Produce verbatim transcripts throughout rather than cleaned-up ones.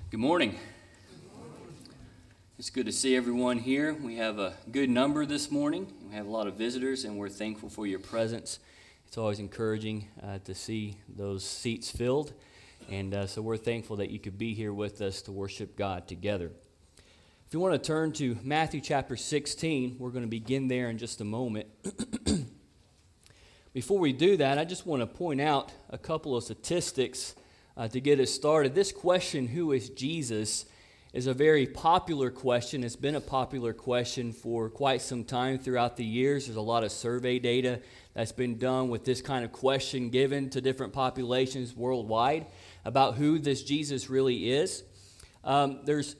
Good morning. It's good to see everyone here. We have a good number this morning. We have a lot of visitors, and we're thankful for your presence. It's always encouraging uh, to see those seats filled, and uh, so we're thankful that you could be here with us to worship God together. If you want to turn to Matthew chapter sixteen, we're going to begin there in just a moment. Before we do that, I just want to point out a couple of statistics Uh, to get us started. This question, who is Jesus, is a very popular question. It's been a popular question for quite some time throughout the years. There's a lot of survey data that's been done with this kind of question given to different populations worldwide about who this Jesus really is. Um, there's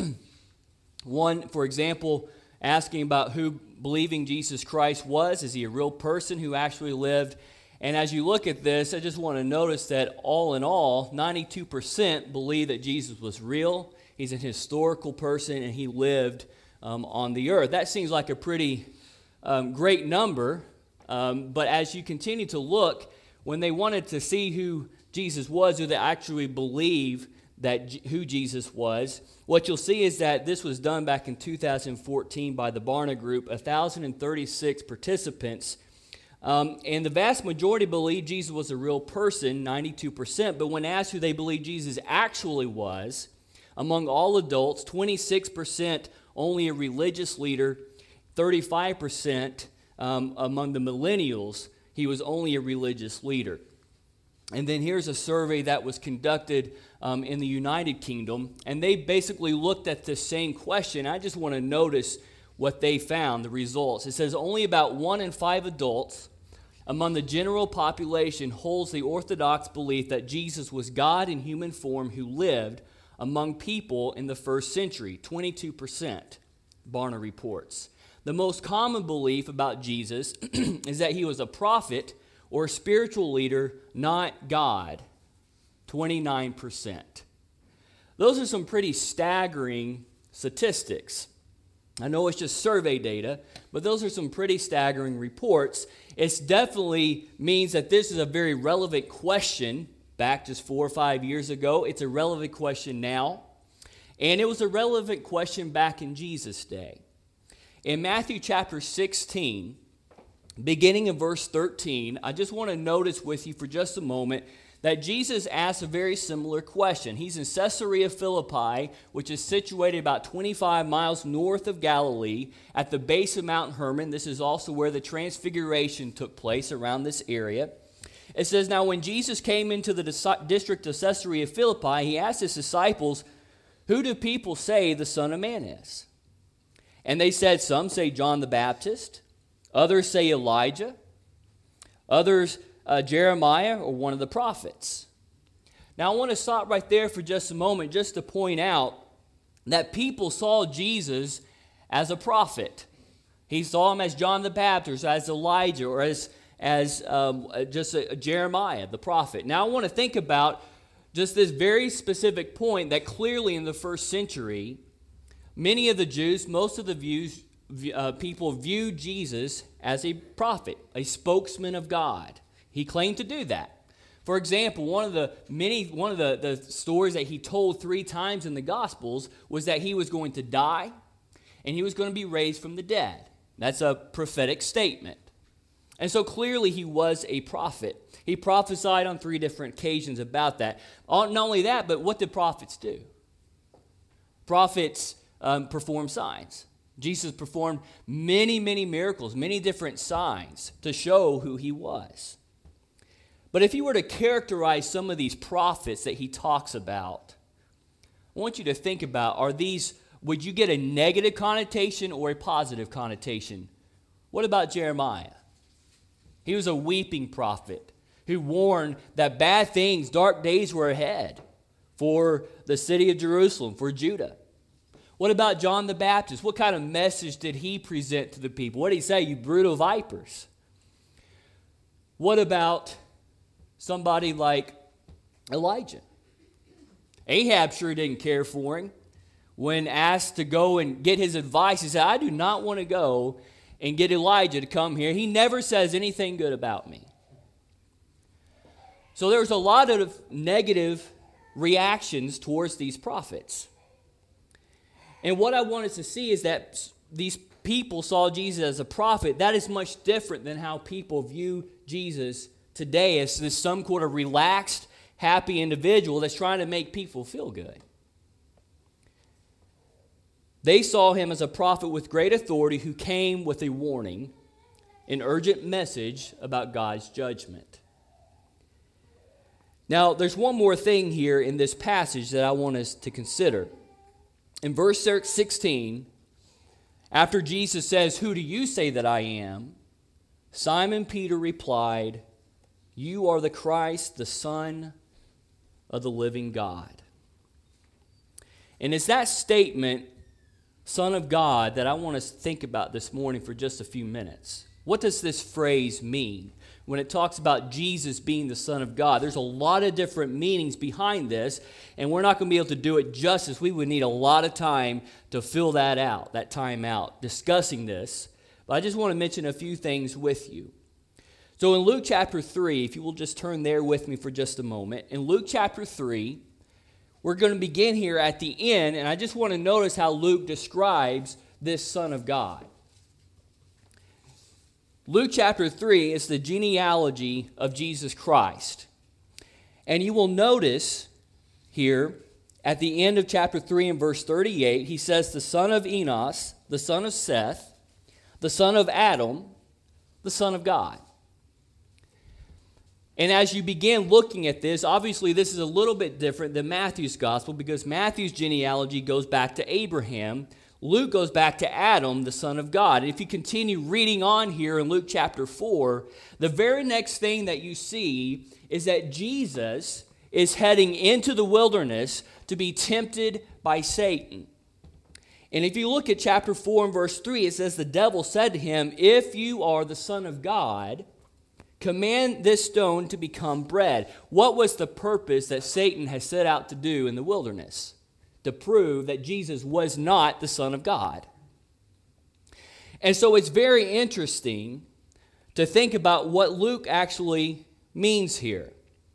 one, for example, asking about who believing Jesus Christ was. Is he a real person who actually lived? And as you look at this, I just want to notice that all in all, ninety-two percent believe that Jesus was real. He's a historical person, and he lived um, on the earth. That seems like a pretty um, great number. Um, but as you continue to look, when they wanted to see who Jesus was, who they actually believe that G- who Jesus was, what you'll see is that this was done back in two thousand fourteen by the Barna Group, one thousand thirty-six participants. Um, and the vast majority believed Jesus was a real person, ninety-two percent. But when asked who they believed Jesus actually was, among all adults, twenty-six percent only a religious leader, thirty-five percent um, among the millennials, he was only a religious leader. And then here's a survey that was conducted um, in the United Kingdom, and they basically looked at the same question. I just want to notice what they found, the results. It says only about one in five adults among the general population holds the orthodox belief that Jesus was God in human form who lived among people in the first century, twenty-two percent, Barna reports. The most common belief about Jesus is that he was a prophet or a spiritual leader, not God, twenty-nine percent. Those are some pretty staggering statistics. I know it's just survey data, but those are some pretty staggering reports. It definitely means that this is a very relevant question back just four or five years ago. It's a relevant question now, and it was a relevant question back in Jesus' day. In Matthew chapter sixteen, beginning in verse thirteen, I just want to notice with you for just a moment that Jesus asked a very similar question. He's in Caesarea Philippi, which is situated about twenty-five miles north of Galilee at the base of Mount Hermon. This is also where the Transfiguration took place, around this area. It says, now when Jesus came into the district of Caesarea Philippi, he asked his disciples, who do people say the Son of Man is? And they said, some say John the Baptist, others say Elijah, others Uh, Jeremiah, or one of the prophets. Now I want to stop right there for just a moment just to point out that people saw Jesus as a prophet. He saw him as John the Baptist, as Elijah, or as, as um, just a, a Jeremiah, the prophet. Now I want to think about just this very specific point that clearly in the first century, many of the Jews, most of the views, uh, people viewed Jesus as a prophet, a spokesman of God. He claimed to do that. For example, one of the many one of the, the stories that he told three times in the Gospels was that he was going to die and he was going to be raised from the dead. That's a prophetic statement. And so clearly he was a prophet. He prophesied on three different occasions about that. Not only that, but what did prophets do? Prophets um, perform signs. Jesus performed many, many miracles, many different signs to show who he was. But if you were to characterize some of these prophets that he talks about, I want you to think about, are these, would you get a negative connotation or a positive connotation? What about Jeremiah? He was a weeping prophet who warned that bad things, dark days were ahead for the city of Jerusalem, for Judah. What about John the Baptist? What kind of message did he present to the people? What did he say? You brutal vipers. What about somebody like Elijah? Ahab sure didn't care for him. When asked to go and get his advice, he said, I do not want to go and get Elijah to come here. He never says anything good about me. So there's a lot of negative reactions towards these prophets. And what I want us to see is that these people saw Jesus as a prophet. That is much different than how people view Jesus today as this some sort of relaxed, happy individual that's trying to make people feel good. They saw him as a prophet with great authority who came with a warning, an urgent message about God's judgment. Now, there's one more thing here in this passage that I want us to consider. In verse sixteen, after Jesus says, "Who do you say that I am?" Simon Peter replied, "You are the Christ, the Son of the living God." And it's that statement, Son of God, that I want us to think about this morning for just a few minutes. What does this phrase mean when it talks about Jesus being the Son of God? There's a lot of different meanings behind this, and we're not going to be able to do it justice. We would need a lot of time to fill that out, that time out, discussing this. But I just want to mention a few things with you. So in Luke chapter three, if you will just turn there with me for just a moment. In Luke chapter three, we're going to begin here at the end, and I just want to notice how Luke describes this Son of God. Luke chapter three is the genealogy of Jesus Christ. And you will notice here at the end of chapter three and verse thirty-eight, he says the son of Enos, the son of Seth, the son of Adam, the Son of God. And as you begin looking at this, obviously this is a little bit different than Matthew's gospel because Matthew's genealogy goes back to Abraham. Luke goes back to Adam, the Son of God. And if you continue reading on here in Luke chapter four, the very next thing that you see is that Jesus is heading into the wilderness to be tempted by Satan. And if you look at chapter four and verse three, it says, the devil said to him, "If you are the Son of God, command this stone to become bread." What was the purpose that Satan has set out to do in the wilderness? To prove that Jesus was not the Son of God. And so it's very interesting to think about what Luke actually means here.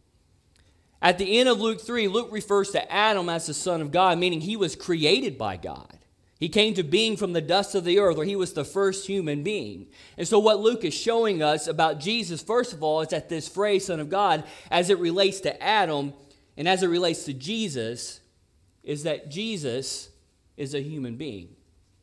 At the end of Luke three, Luke refers to Adam as the Son of God, meaning he was created by God. He came to being from the dust of the earth, or he was the first human being. And so what Luke is showing us about Jesus, first of all, is that this phrase, Son of God, as it relates to Adam and as it relates to Jesus, is that Jesus is a human being.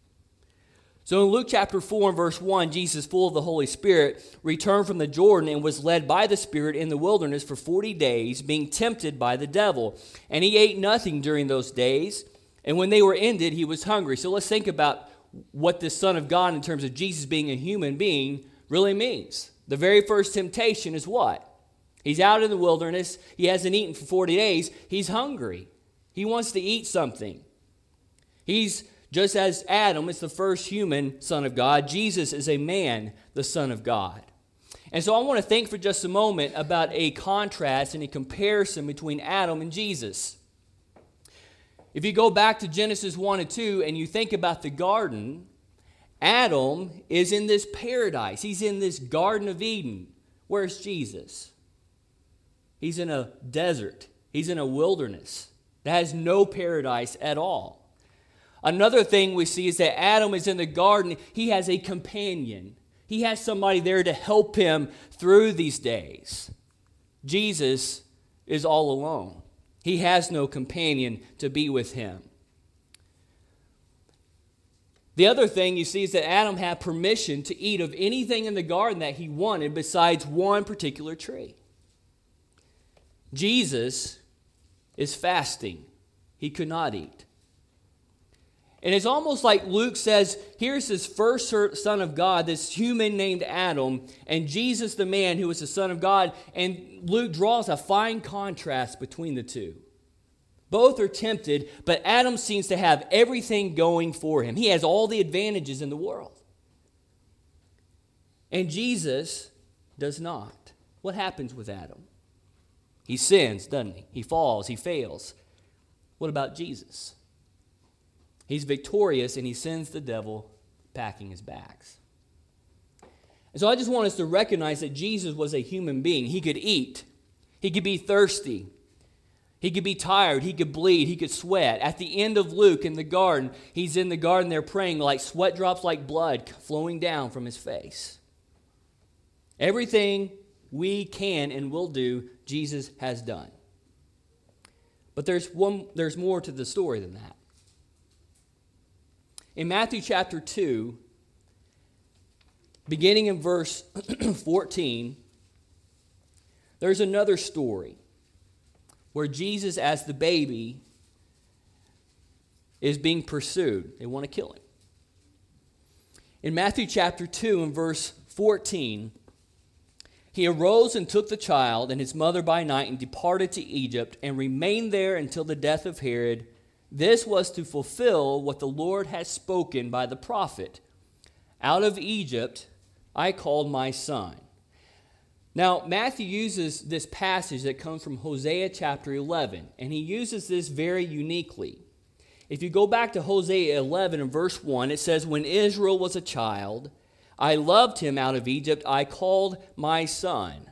So in Luke chapter four and verse one, Jesus, full of the Holy Spirit, returned from the Jordan and was led by the Spirit in the wilderness for forty days, being tempted by the devil. And he ate nothing during those days. And when they were ended, he was hungry. So let's think about what this Son of God, in terms of Jesus being a human being, really means. The very first temptation is what? He's out in the wilderness. He hasn't eaten for forty days. He's hungry. He wants to eat something. He's, just as Adam is the first human Son of God, Jesus is a man, the Son of God. And so I want to think for just a moment about a contrast and a comparison between Adam and Jesus. If you go back to Genesis one and two and you think about the garden, Adam is in this paradise. He's in this Garden of Eden. Where's Jesus? He's in a desert. He's in a wilderness that has no paradise at all. Another thing we see is that Adam is in the garden. He has a companion. He has somebody there to help him through these days. Jesus is all alone. He has no companion to be with him. The other thing you see is that Adam had permission to eat of anything in the garden that he wanted besides one particular tree. Jesus is fasting. He could not eat. And it's almost like Luke says, here's this first Son of God, this human named Adam, and Jesus the man who was the Son of God. And Luke draws a fine contrast between the two. Both are tempted, but Adam seems to have everything going for him. He has all the advantages in the world. And Jesus does not. What happens with Adam? He sins, doesn't he? He falls, he fails. What about Jesus? He's victorious and he sends the devil packing his bags. And so I just want us to recognize that Jesus was a human being. He could eat. He could be thirsty. He could be tired. He could bleed. He could sweat. At the end of Luke in the garden, he's in the garden there praying like sweat drops like blood flowing down from his face. Everything we can and will do, Jesus has done. But there's one. There's more to the story than that. In Matthew chapter two, beginning in verse fourteen, there's another story where Jesus, as the baby, is being pursued. They want to kill him. In Matthew chapter two and verse fourteen, he arose and took the child and his mother by night and departed to Egypt and remained there until the death of Herod. This was to fulfill what the Lord had spoken by the prophet. Out of Egypt I called my son. Now, Matthew uses this passage that comes from Hosea chapter eleven, and he uses this very uniquely. If you go back to Hosea eleven and verse one, it says, "When Israel was a child, I loved him out of Egypt, I called my son."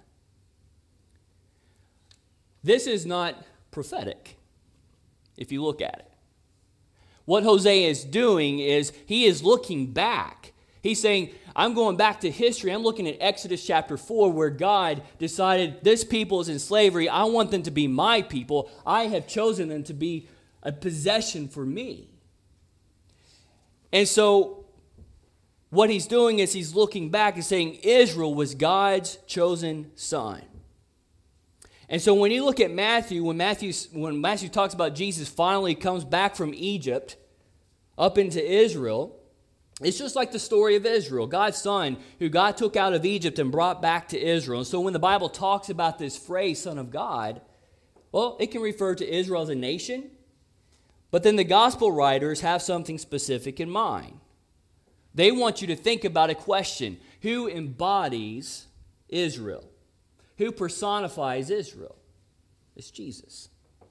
This is not prophetic, if you look at it. What Hosea is doing is he is looking back. He's saying, I'm going back to history. I'm looking at Exodus chapter four, where God decided this people is in slavery. I want them to be my people. I have chosen them to be a possession for me. And so what he's doing is he's looking back and saying Israel was God's chosen son. And so when you look at Matthew, when Matthew, when Matthew talks about Jesus finally comes back from Egypt up into Israel, it's just like the story of Israel, God's son who God took out of Egypt and brought back to Israel. And so when the Bible talks about this phrase, Son of God, well, it can refer to Israel as a nation, but then the gospel writers have something specific in mind. They want you to think about a question: who embodies Israel? Who personifies Israel? It's Jesus.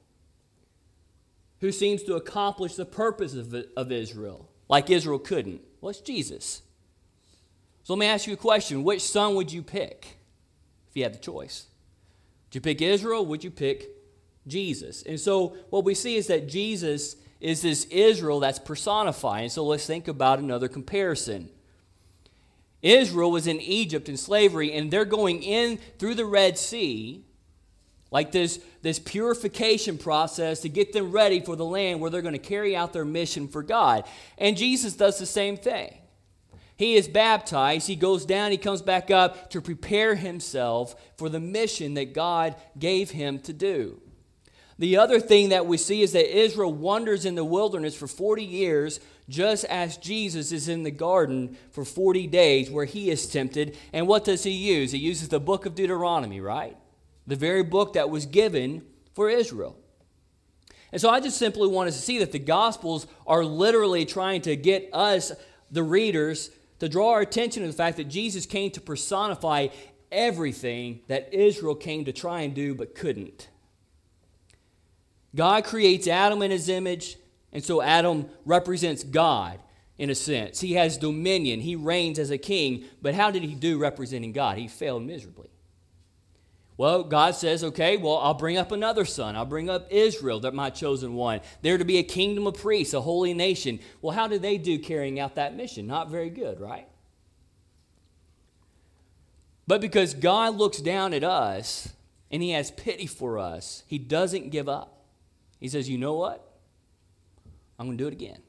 Who seems to accomplish the purpose of, of Israel, like Israel couldn't? Well, it's Jesus. So let me ask you a question. Which son would you pick if you had the choice? Would you pick Israel? Would you pick Jesus? And so what we see is that Jesus is this Israel that's personified. And so let's think about another comparison. Israel was in Egypt in slavery, and they're going in through the Red Sea, like this, this purification process to get them ready for the land where they're going to carry out their mission for God. And Jesus does the same thing. He is baptized, he goes down, he comes back up to prepare himself for the mission that God gave him to do. The other thing that we see is that Israel wanders in the wilderness for forty years, just as Jesus is in the garden for forty days where he is tempted. And what does he use? He uses the book of Deuteronomy, right? The very book that was given for Israel. And so I just simply want us to see that the Gospels are literally trying to get us, the readers, to draw our attention to the fact that Jesus came to personify everything that Israel came to try and do but couldn't. God creates Adam in his image, and so Adam represents God in a sense. He has dominion. He reigns as a king. But how did he do representing God? He failed miserably. Well, God says, okay, well, I'll bring up another son. I'll bring up Israel, that my chosen one. They're to be a kingdom of priests, a holy nation. Well, how did they do carrying out that mission? Not very good, right? But because God looks down at us and he has pity for us, he doesn't give up. He says, you know what? I'm going to do it again.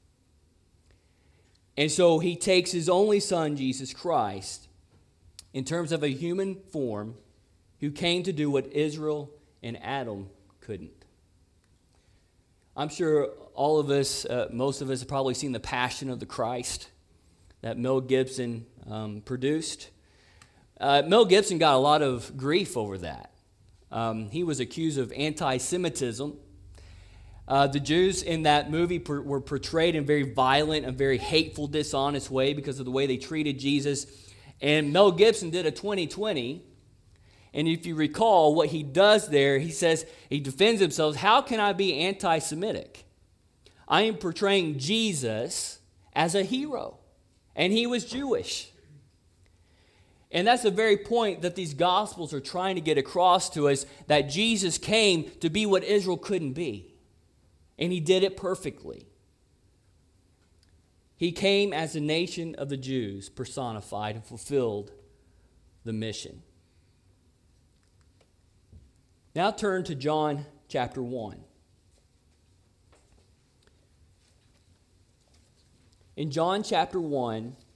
And so he takes his only son, Jesus Christ, in terms of a human form, who came to do what Israel and Adam couldn't. I'm sure all of us, uh, most of us have probably seen The Passion of the Christ that Mel Gibson um, produced. Uh, Mel Gibson got a lot of grief over that. Um, he was accused of anti-Semitism. Uh, the Jews in that movie per- were portrayed in a very violent and very hateful, dishonest way because of the way they treated Jesus. And Mel Gibson did a twenty twenty. And if you recall what he does there, he says, he defends himself, how can I be anti-Semitic? I am portraying Jesus as a hero, and he was Jewish. And that's the very point that these Gospels are trying to get across to us, that Jesus came to be what Israel couldn't be. And he did it perfectly. He came as the nation of the Jews personified and fulfilled the mission. Now turn to John chapter one. In John chapter one,